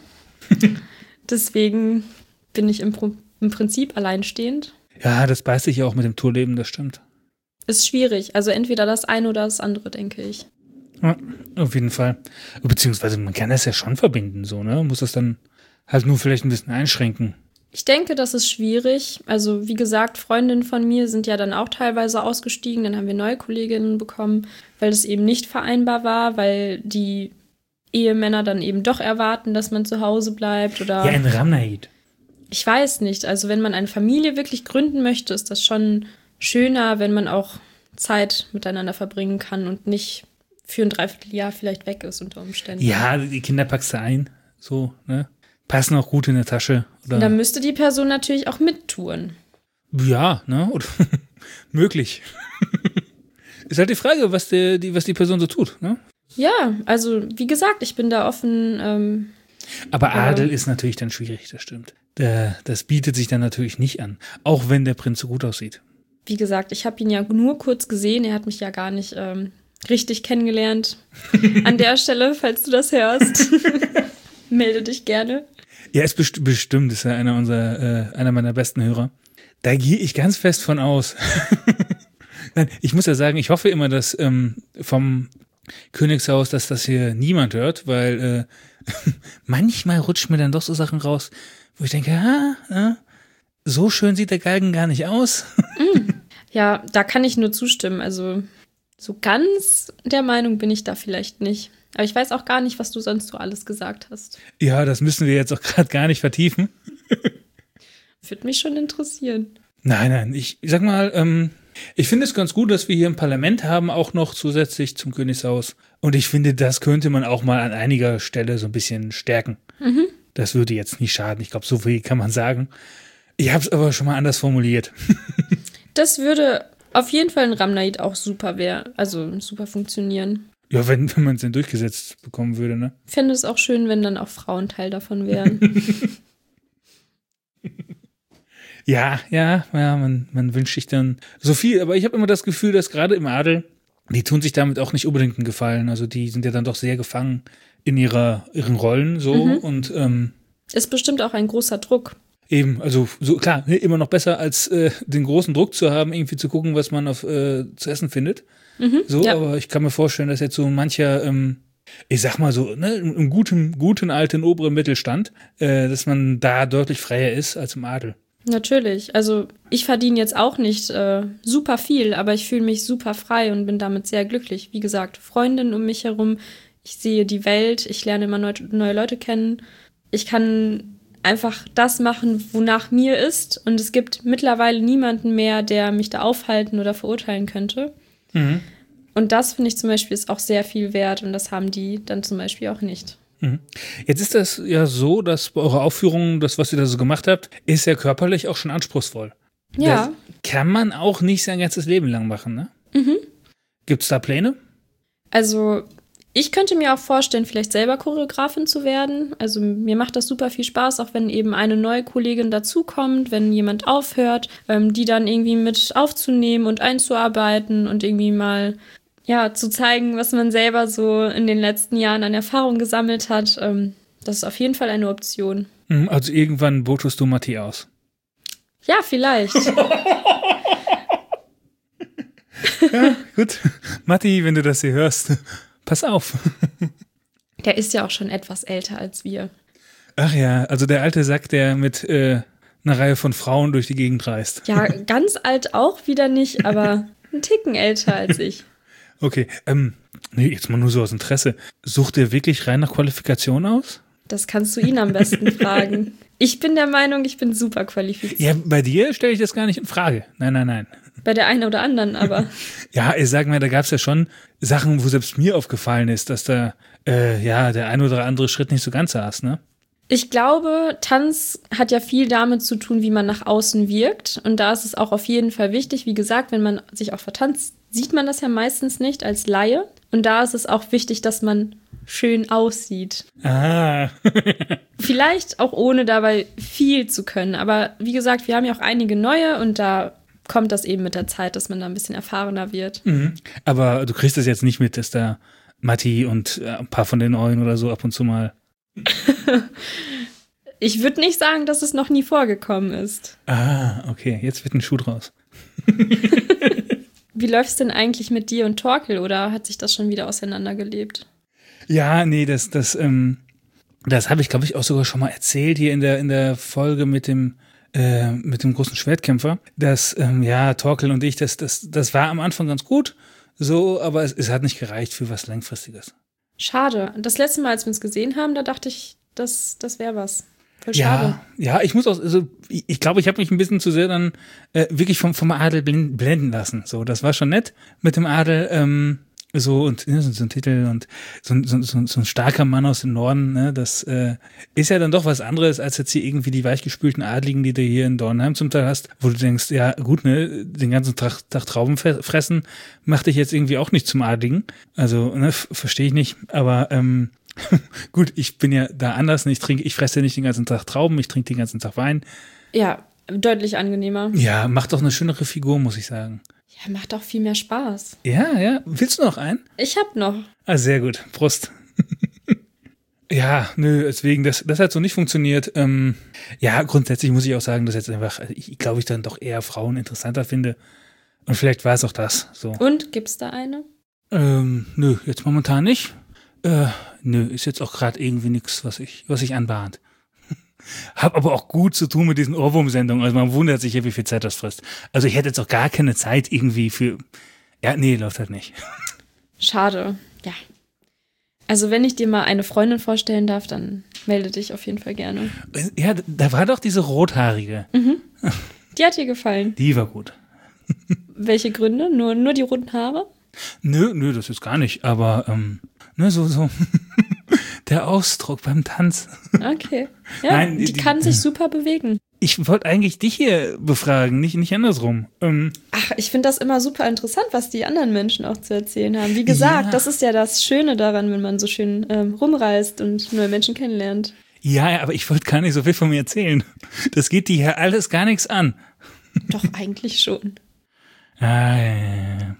Deswegen bin ich im, im Prinzip alleinstehend. Ja, das beißt sich ja auch mit dem Tourleben, das stimmt. Ist schwierig, also entweder das eine oder das andere, denke ich. Ja, auf jeden Fall. Beziehungsweise man kann das ja schon verbinden, so, ne? Muss das dann halt nur vielleicht ein bisschen einschränken. Ich denke, das ist schwierig. Also wie gesagt, Freundinnen von mir sind ja dann auch teilweise ausgestiegen. Dann haben wir neue Kolleginnen bekommen, weil das eben nicht vereinbar war, weil die Ehemänner dann eben doch erwarten, dass man zu Hause bleibt. Oder ja, in Ramnaid. Ich weiß nicht. Also wenn man eine Familie wirklich gründen möchte, ist das schon schöner, wenn man auch Zeit miteinander verbringen kann und nicht für ein Dreivierteljahr vielleicht weg ist unter Umständen. Ja, die Kinder packst du ein, so, ne? Passen auch gut in der Tasche. Oder? Dann müsste die Person natürlich auch mittouren. Ja, ne? Oder möglich. Ist halt die Frage, was, der, die, was die Person so tut, ne? Ja, also wie gesagt, ich bin da offen. Ähm, Aber ja. Adel ist natürlich dann schwierig, das stimmt. Der, das bietet sich dann natürlich nicht an, auch wenn der Prinz so gut aussieht. Wie gesagt, ich habe ihn ja nur kurz gesehen, er hat mich ja gar nicht ähm, richtig kennengelernt. An der Stelle, falls du das hörst, melde dich gerne. Ja, ist best- bestimmt, ist ja einer unserer, äh, einer meiner besten Hörer. Da gehe ich ganz fest von aus. Nein, ich muss ja sagen, ich hoffe immer, dass ähm, vom Königshaus, dass das hier niemand hört, weil äh, manchmal rutscht mir dann doch so Sachen raus, wo ich denke, ah, ah, so schön sieht der Galgen gar nicht aus. Ja, da kann ich nur zustimmen. Also so ganz der Meinung bin ich da vielleicht nicht. Aber ich weiß auch gar nicht, was du sonst so alles gesagt hast. Ja, das müssen wir jetzt auch gerade gar nicht vertiefen. Würde mich schon interessieren. Nein, nein, ich, ich sag mal, ähm, ich finde es ganz gut, dass wir hier ein Parlament haben, auch noch zusätzlich zum Königshaus. Und ich finde, das könnte man auch mal an einiger Stelle so ein bisschen stärken. Mhm. Das würde jetzt nicht schaden. Ich glaube, so viel kann man sagen. Ich habe es aber schon mal anders formuliert. Das würde auf jeden Fall in Ramnaid auch super wäre, also super funktionieren. Ja, wenn, wenn man es denn durchgesetzt bekommen würde, ne? Ich fände es auch schön, wenn dann auch Frauen Teil davon wären. ja, ja, ja, man, man wünscht sich dann so viel. Aber ich habe immer das Gefühl, dass gerade im Adel, die tun sich damit auch nicht unbedingt einen Gefallen. Also die sind ja dann doch sehr gefangen in ihrer, ihren Rollen so. Mhm. Und ähm, ist bestimmt auch ein großer Druck. Eben, also so klar, ne, immer noch besser als äh, den großen Druck zu haben, irgendwie zu gucken, was man auf äh, zu essen findet. Mhm, so, ja. Aber ich kann mir vorstellen, dass jetzt so mancher, ähm, ich sag mal so, ne, im guten, guten alten oberen Mittelstand, äh, dass man da deutlich freier ist als im Adel. Natürlich, also ich verdiene jetzt auch nicht äh, super viel, aber ich fühle mich super frei und bin damit sehr glücklich. Wie gesagt, Freundinnen um mich herum, ich sehe die Welt, ich lerne immer neu, neue Leute kennen. ich kann einfach das machen, wonach mir ist. Und es gibt mittlerweile niemanden mehr, der mich da aufhalten oder verurteilen könnte. Mhm. Und das finde ich zum Beispiel ist auch sehr viel wert. Und das haben die dann zum Beispiel auch nicht. Mhm. Jetzt ist das ja so, dass bei eurer Aufführung, das, was ihr da so gemacht habt, ist ja körperlich auch schon anspruchsvoll. Ja. Das kann man auch nicht sein ganzes Leben lang machen, ne? Mhm. Gibt es da Pläne? Also ich könnte mir auch vorstellen, vielleicht selber Choreografin zu werden. Also mir macht das super viel Spaß, auch wenn eben eine neue Kollegin dazukommt, wenn jemand aufhört, ähm, die dann irgendwie mit aufzunehmen und einzuarbeiten und irgendwie mal ja zu zeigen, was man selber so in den letzten Jahren an Erfahrung gesammelt hat. Ähm, das ist auf jeden Fall eine Option. Mhm, also irgendwann botest du Matti aus. Ja, vielleicht. Ja, gut. Matti, wenn du das hier hörst, pass auf. Der ist ja auch schon etwas älter als wir. Ach ja, also der alte Sack, der mit äh, einer Reihe von Frauen durch die Gegend reist. Ja, ganz alt auch wieder nicht, aber einen Ticken älter als ich. Okay, ähm, nee, jetzt mal nur so aus Interesse. Sucht ihr wirklich rein nach Qualifikation aus? Das kannst du ihn am besten fragen. Ich bin der Meinung, ich bin super qualifiziert. Ja, bei dir stelle ich das gar nicht in Frage. Nein, nein, nein. Bei der einen oder anderen, aber. Ja, ich sag mal, da gab es ja schon Sachen, wo selbst mir aufgefallen ist, dass da äh, ja der ein oder andere Schritt nicht so ganz saß, ne? Ich glaube, Tanz hat ja viel damit zu tun, wie man nach außen wirkt. Und da ist es auch auf jeden Fall wichtig. Wie gesagt, wenn man sich auch vertanzt, sieht man das ja meistens nicht als Laie. Und da ist es auch wichtig, dass man schön aussieht. Ah. Vielleicht auch ohne dabei viel zu können. Aber wie gesagt, wir haben ja auch einige neue und da kommt das eben mit der Zeit, dass man da ein bisschen erfahrener wird. Mhm. Aber du kriegst das jetzt nicht mit, dass da Matti und äh, ein paar von den Neuen oder so ab und zu mal. Ich würde nicht sagen, dass es noch nie vorgekommen ist. Ah, okay, jetzt wird ein Schuh draus. Wie läuft's denn eigentlich mit dir und Torkel oder hat sich das schon wieder auseinandergelebt? Ja, nee, das, das, ähm, das habe ich, glaube ich, auch sogar schon mal erzählt hier in der, in der Folge mit dem, äh, mit dem großen Schwertkämpfer, dass, ähm, ja, Torkel und ich, das, das, das war am Anfang ganz gut, so, aber es, es hat nicht gereicht für was Langfristiges. Schade. Das letzte Mal, als wir uns gesehen haben, da dachte ich, das, das wäre was. Voll Ja, schade. ja, ich muss auch, also ich, ich glaube, ich habe mich ein bisschen zu sehr dann äh, wirklich vom, vom Adel blend- blenden lassen. So, das war schon nett mit dem Adel, ähm, so und ja, so, so ein Titel und so, so, so, so ein starker Mann aus dem Norden, ne, das äh, ist ja dann doch was anderes, als jetzt hier irgendwie die weichgespülten Adligen, die du hier in Dornheim zum Teil hast, wo du denkst, ja gut, ne, den ganzen Tag, Tag Trauben fressen, macht dich jetzt irgendwie auch nicht zum Adligen. Also, ne, f- verstehe ich nicht, aber ähm, gut, ich bin ja da anders. Ich trinke, ich fresse ja nicht den ganzen Tag Trauben, ich trinke den ganzen Tag Wein. Ja, deutlich angenehmer. Ja, macht doch eine schönere Figur, muss ich sagen. Ja, macht auch viel mehr Spaß. Ja, ja. Willst du noch einen? Ich hab noch. Ah, sehr gut. Prost. Ja, nö, deswegen, das, das hat so nicht funktioniert. Ähm, ja, grundsätzlich muss ich auch sagen, dass jetzt einfach, ich glaube, ich dann doch eher Frauen interessanter finde. Und vielleicht war es auch das. So. Und, gibt's da eine? Ähm, nö, jetzt momentan nicht. Äh, nö, ist jetzt auch gerade irgendwie nichts, was ich, was ich anbahnt. Hab aber auch gut zu tun mit diesen Ohrwurm-Sendungen. Also man wundert sich ja, wie viel Zeit das frisst. Also ich hätte jetzt auch gar keine Zeit irgendwie für. Ja, nee, läuft halt nicht. Schade. Ja. Also wenn ich dir mal eine Freundin vorstellen darf, dann melde dich auf jeden Fall gerne. Ja, da war doch diese Rothaarige. Mhm. Die hat dir gefallen. Die war gut. Welche Gründe? Nur, nur die roten Haare? Nö, nö, das ist gar nicht. Aber, ähm, ne, so, so. Der Ausdruck beim Tanz. Okay. Ja, Nein, die, die- kann sich super bewegen. Ich wollte eigentlich dich hier befragen, nicht, nicht andersrum. Ähm, Ach, ich finde das immer super interessant, was die anderen Menschen auch zu erzählen haben. Wie gesagt, Ja. das ist ja das Schöne daran, wenn man so schön ähm, rumreist und neue Menschen kennenlernt. ja, ja, aber ich wollte gar nicht so viel von mir erzählen. Das geht dir hier alles gar nichts an. Doch, eigentlich schon. Ah, ja, ja, ja.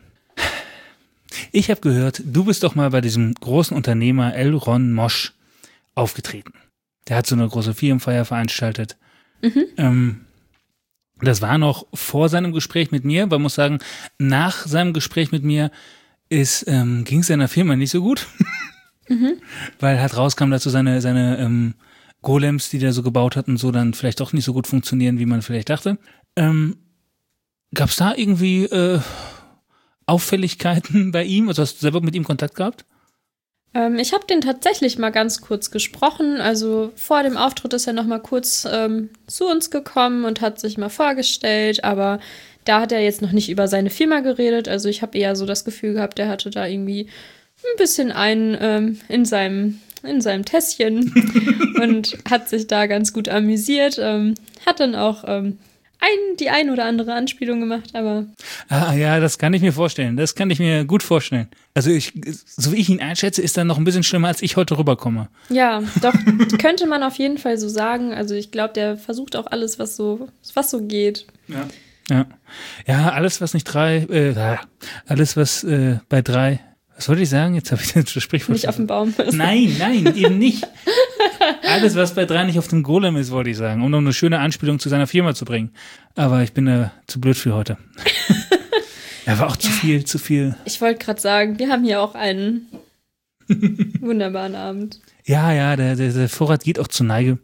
Ich habe gehört, du bist doch mal bei diesem großen Unternehmer Elron Mosch aufgetreten. Der hat so eine große Firmenfeier veranstaltet. Mhm. Ähm, das war noch vor seinem Gespräch mit mir, aber muss sagen, nach seinem Gespräch mit mir ist ähm, ging es seiner Firma nicht so gut, Mhm. weil halt rauskam dazu seine seine ähm, Golems, die der so gebaut hat und so, dann vielleicht doch nicht so gut funktionieren, wie man vielleicht dachte. Ähm, Gab es da irgendwie äh, Auffälligkeiten bei ihm? Also hast du selber mit ihm Kontakt gehabt? Ähm, ich habe den tatsächlich mal ganz kurz gesprochen. Also vor dem Auftritt ist er noch mal kurz ähm, zu uns gekommen und hat sich mal vorgestellt. Aber da hat er jetzt noch nicht über seine Firma geredet. Also ich habe eher so das Gefühl gehabt, er hatte da irgendwie ein bisschen einen ähm, in seinem in seinem Tässchen und hat sich da ganz gut amüsiert. Ähm, hat dann auch ähm, ein, die ein oder andere Anspielung gemacht, aber... Ah ja, das kann ich mir vorstellen. Das kann ich mir gut vorstellen. Also ich, so wie ich ihn einschätze, ist er noch ein bisschen schlimmer, als ich heute rüberkomme. Ja, doch, könnte man auf jeden Fall so sagen. Also ich glaube, der versucht auch alles, was so, was so geht. Ja. Ja, ja, alles, was nicht drei, äh, alles, was äh, bei drei... Was wollte ich sagen? Jetzt habe ich das Sprichwort. Nicht auf dem Baum ist. Nein, nein, eben nicht. Alles, was bei drei nicht auf dem Golem ist, wollte ich sagen, um noch eine schöne Anspielung zu seiner Firma zu bringen. Aber ich bin da äh, zu blöd für heute. Ja, war auch zu viel, zu viel. Ich wollte gerade sagen, wir haben hier auch einen wunderbaren Abend. Ja, ja, der, der, der Vorrat geht auch zur Neige.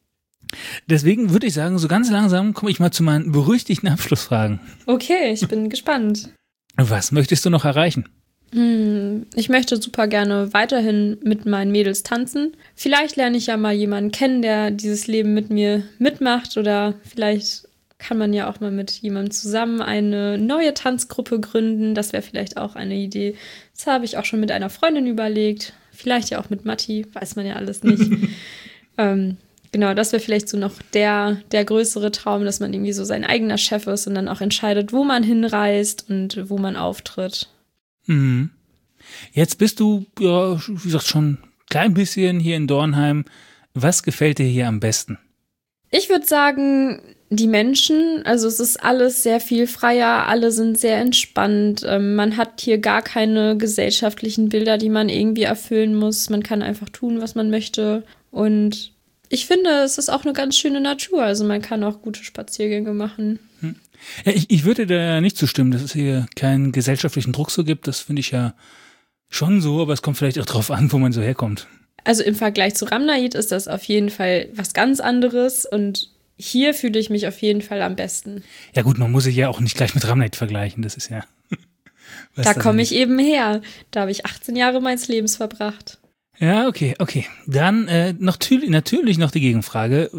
Deswegen würde ich sagen, so ganz langsam komme ich mal zu meinen berüchtigten Abschlussfragen. Okay, ich bin gespannt. Was möchtest du noch erreichen? Hm, ich möchte super gerne weiterhin mit meinen Mädels tanzen. Vielleicht lerne ich ja mal jemanden kennen, der dieses Leben mit mir mitmacht, oder vielleicht kann man ja auch mal mit jemandem zusammen eine neue Tanzgruppe gründen. Das wäre vielleicht auch eine Idee. Das habe ich auch schon mit einer Freundin überlegt. Vielleicht ja auch mit Matti, weiß man ja alles nicht. ähm, genau, das wäre vielleicht so noch der, der größere Traum, dass man irgendwie so sein eigener Chef ist und dann auch entscheidet, wo man hinreist und wo man auftritt. Mhm. Jetzt bist du, ja, wie gesagt, schon ein klein bisschen hier in Dornheim. Was gefällt dir hier am besten? Ich würde sagen, die Menschen. Also es ist alles sehr viel freier, alle sind sehr entspannt. Ähm, man hat hier gar keine gesellschaftlichen Bilder, die man irgendwie erfüllen muss. Man kann einfach tun, was man möchte. Und ich finde, es ist auch eine ganz schöne Natur. Also man kann auch gute Spaziergänge machen. Hm. Ja, ich, ich würde da nicht zustimmen, dass es hier keinen gesellschaftlichen Druck so gibt. Das finde ich ja schon so, aber es kommt vielleicht auch drauf an, wo man so herkommt. Also im Vergleich zu Ramnaid ist das auf jeden Fall was ganz anderes und hier fühle ich mich auf jeden Fall am besten. Ja gut, man muss sich ja auch nicht gleich mit Ramnaid vergleichen, das ist ja... Da komme ich eben her. Da habe ich achtzehn Jahre meines Lebens verbracht. Ja, okay, okay. Dann äh, noch natürlich noch die Gegenfrage.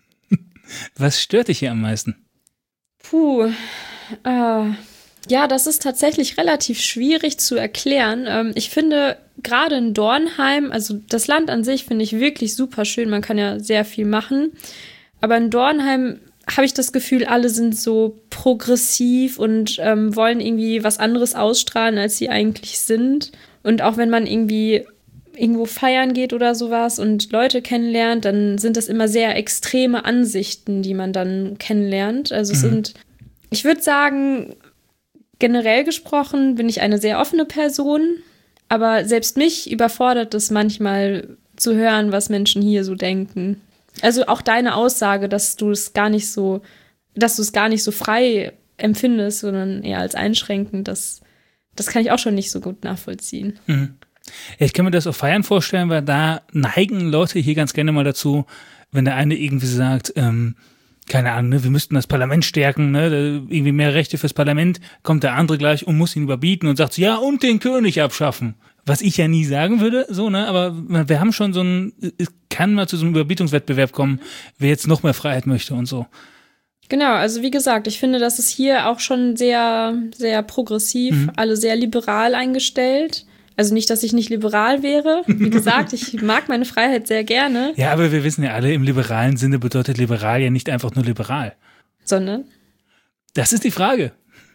Was stört dich hier am meisten? Puh, äh, ja, das ist tatsächlich relativ schwierig zu erklären. Ähm, ich finde, gerade in Dornheim, also das Land an sich finde ich wirklich super schön. Man kann ja sehr viel machen. Aber in Dornheim habe ich das Gefühl, alle sind so progressiv und ähm, wollen irgendwie was anderes ausstrahlen, als sie eigentlich sind. Und auch wenn man irgendwie irgendwo feiern geht oder sowas und Leute kennenlernt, dann sind das immer sehr extreme Ansichten, die man dann kennenlernt. Also es mhm. sind, ich würde sagen, generell gesprochen bin ich eine sehr offene Person, aber selbst mich überfordert es manchmal zu hören, was Menschen hier so denken. Also auch deine Aussage, dass du es gar nicht so, dass du es gar nicht so frei empfindest, sondern eher als einschränkend, das, das kann ich auch schon nicht so gut nachvollziehen. Mhm. Ja, ich kann mir das auf Feiern vorstellen, weil da neigen Leute hier ganz gerne mal dazu, wenn der eine irgendwie sagt, ähm, keine Ahnung, ne, wir müssten das Parlament stärken, ne, irgendwie mehr Rechte fürs Parlament, kommt der andere gleich und muss ihn überbieten und sagt so, ja, und den König abschaffen. Was ich ja nie sagen würde, so, ne, aber wir haben schon so ein, es kann mal zu so einem Überbietungswettbewerb kommen, wer jetzt noch mehr Freiheit möchte und so. Genau, also wie gesagt, ich finde, das ist hier auch schon sehr, sehr progressiv, mhm. alle sehr liberal eingestellt. Also nicht, dass ich nicht liberal wäre. Wie gesagt, ich mag meine Freiheit sehr gerne. Ja, aber wir wissen ja alle, im liberalen Sinne bedeutet liberal ja nicht einfach nur liberal. Sondern? Das ist die Frage.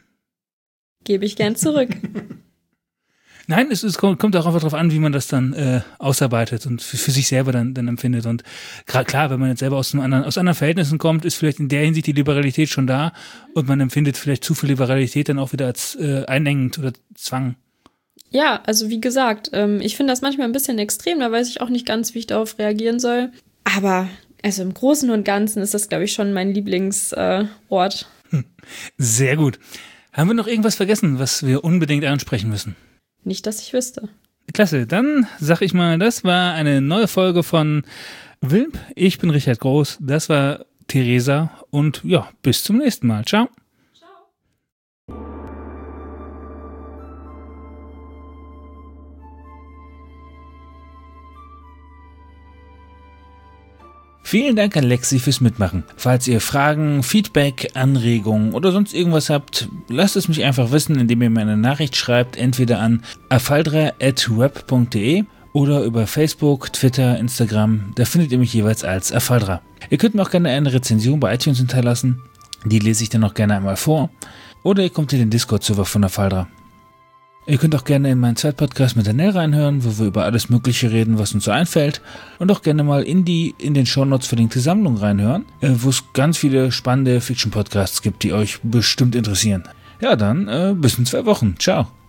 Gebe ich gern zurück. Nein, es, es kommt, kommt auch einfach darauf an, wie man das dann äh, ausarbeitet und für, für sich selber dann, dann empfindet. Und gra- klar, wenn man jetzt selber aus, einem anderen, aus anderen Verhältnissen kommt, ist vielleicht in der Hinsicht die Liberalität schon da und man empfindet vielleicht zu viel Liberalität dann auch wieder als äh, einengend oder Zwang. Ja, also wie gesagt, ähm, ich finde das manchmal ein bisschen extrem, da weiß ich auch nicht ganz, wie ich darauf reagieren soll. Aber also im Großen und Ganzen ist das, glaube ich, schon mein Lieblingsort. Äh, hm. Sehr gut. Haben wir noch irgendwas vergessen, was wir unbedingt ansprechen müssen? Nicht, dass ich wüsste. Klasse, dann sag ich mal, das war eine neue Folge von Wilp. Ich bin Richard Groß, das war Theresa und ja, bis zum nächsten Mal. Ciao. Vielen Dank an Lexi fürs Mitmachen. Falls ihr Fragen, Feedback, Anregungen oder sonst irgendwas habt, lasst es mich einfach wissen, indem ihr mir eine Nachricht schreibt, entweder an afaldra at web punkt de oder über Facebook, Twitter, Instagram. Da findet ihr mich jeweils als Afaldra. Ihr könnt mir auch gerne eine Rezension bei iTunes hinterlassen. Die lese ich dann auch gerne einmal vor. Oder ihr kommt in den Discord-Server von Afaldra. Ihr könnt auch gerne in meinen Zweitpodcast mit Daniel reinhören, wo wir über alles Mögliche reden, was uns so einfällt. Und auch gerne mal in die in den Shownotes verlinkte Sammlung reinhören, wo es ganz viele spannende Fiction-Podcasts gibt, die euch bestimmt interessieren. Ja, dann äh, bis in zwei Wochen. Ciao.